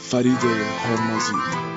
فرید هرمزی.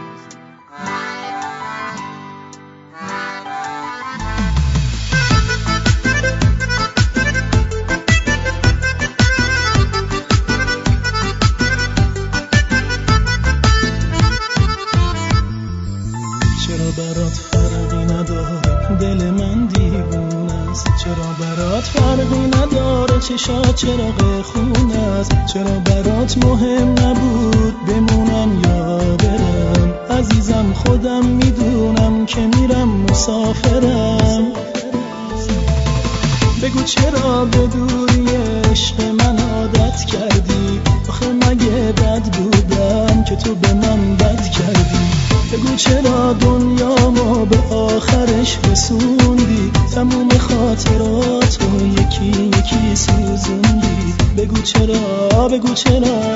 چرا برات فرقی نداره دل من دیوونه است؟ چرا برات فرقی نداره چشات چراغ خون است؟ چرا برات مهم نبود بمونم یا برم؟ عزیزم خودم میدونم که میرم مسافرم. بگو چرا به دوری عشق من عادت کردی؟ آخه مگه بد بودم که تو به من بد کردی؟ بگو چرا دنیامو به آخرش رسوندی؟ تموم خاطراتو یکی یکی سوزوندی. بگو چرا، بگو چرا.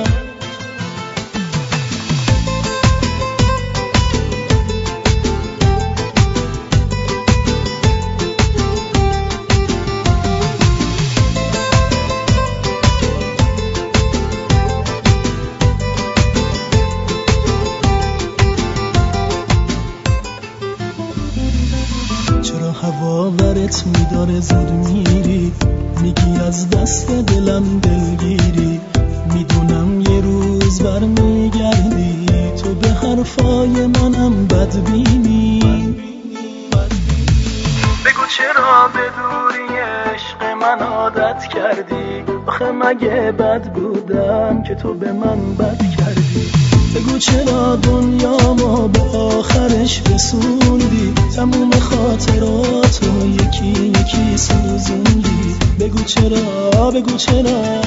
چرا هوا ورت میداره زود میری؟ میگی از دست دلم دلگیری. میدونم یه روز برمیگردی، تو به حرفای منم بدبینی. بگو چرا به دوری عشق من عادت کردی؟ آخه مگه بد بودم که تو به من بد کردی؟ بگو چرا دنیامو به آخرش رسوندی؟ تموم خاطراتو یکی یکی سوزوندی. بگو چرا، بگو چرا.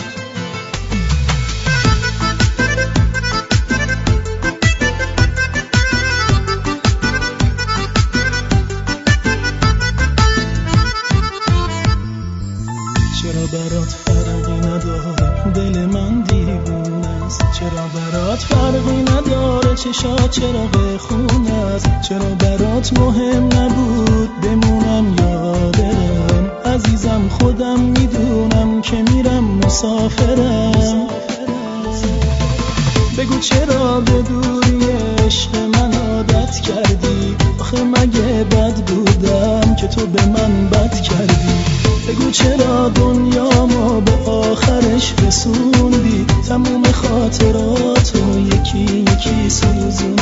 چرا برات فرقی نداره دل من دیوونه است؟ چرا برات فرقی نداره چشات چراغ خون است؟ چرا برات مهم نبود بمونم یا برم؟ عزیزم خودم میدونم که میرم مسافرم. بگو چرا به دوری عشق من عادت کردی؟ آخه مگه بد بودم که تو به من بد کردی؟ بگو چرا دنیامو به آخرش رسوندی؟ تموم خاطراتو یکی یکی سوزوندی.